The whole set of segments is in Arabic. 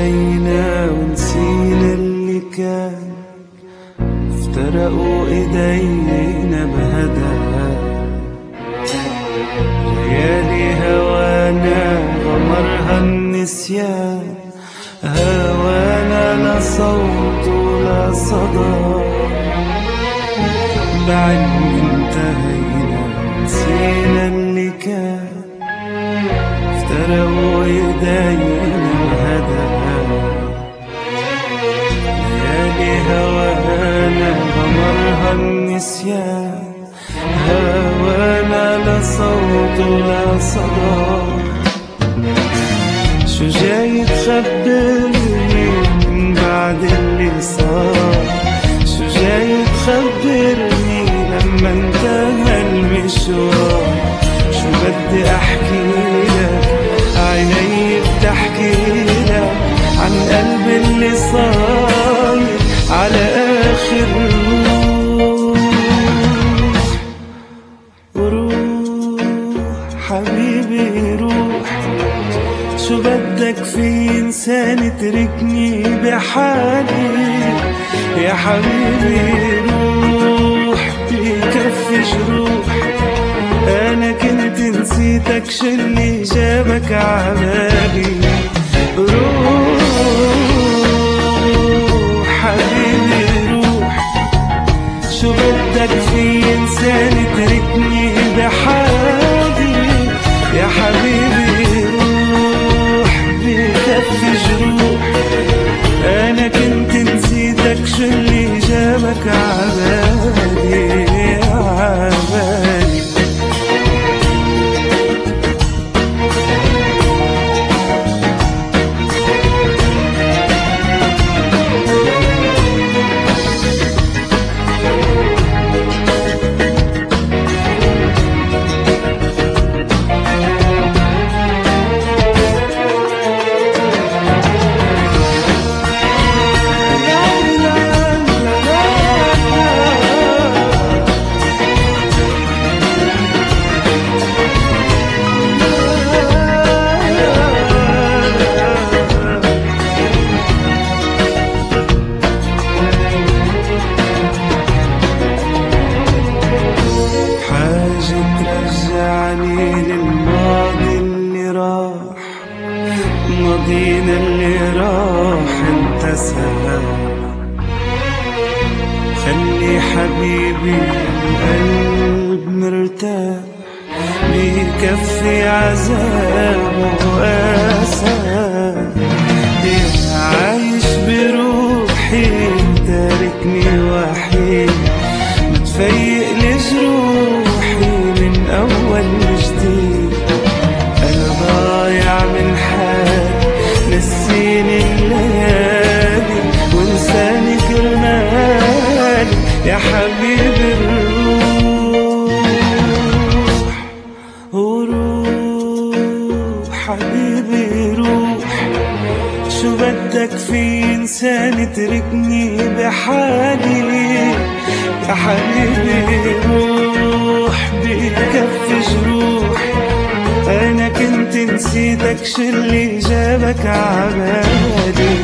انتهينا ونسينا اللي كان، افترقوا ايدينا بهداها. ليالي هوانا غمرها النسيان، هوانا لا صوت ولا صدى. بعد انتهينا ونسينا اللي كان، افترقوا ايدينا بهداها. ليالي هوانا غمرها النسيان، هوانا لا صوت ولا صدى. شو جاي تخبرني من بعد اللي صار؟ شو جاي تخبرني لما انتهى المشوار؟ شو بدي احكي لك عيني بتحكي لك عن قلبي اللي صار على اخر روح حبيبي روح. شو بدك في انسان تركني بحالي؟ يا حبيبي روح بكفي جروح. انا كنت نسيتك شلي جابك عبالي. روح حبيبي روح. شو بدك في انسان تركني بحالي؟ يا حبيبي روح بكفي جروح. انا كنت نسيتك شلي جابك عبالي عبالي. للماضي اللي راح، ماضينا اللي راح انتسى. خلي حبيبي القلب مرتاح بكفي عذاب وأسى. عايش بروحي تاركني وحيد، متفيق لجروحي من أول جديد. أنا ضايع من حالي، نسيني الليالي وانساني كرمالي. يا حبيبي الروح وروح حبيبي روح. شو بدك في إنسان تركني بحالي؟ يا حبيبي روح بكفي جروح. أنا كنت نسيتك شلي جابك عبالي.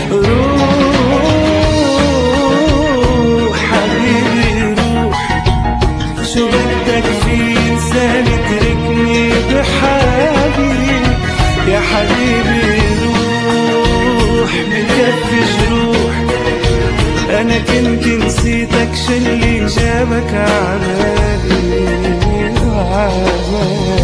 روح حبيبي روح. شو بدك في إنسان تركني بحالي؟ يا حبيبي روح بكفي جروح. أنا كنت نسيتك شلي جابك عبالي عبالي.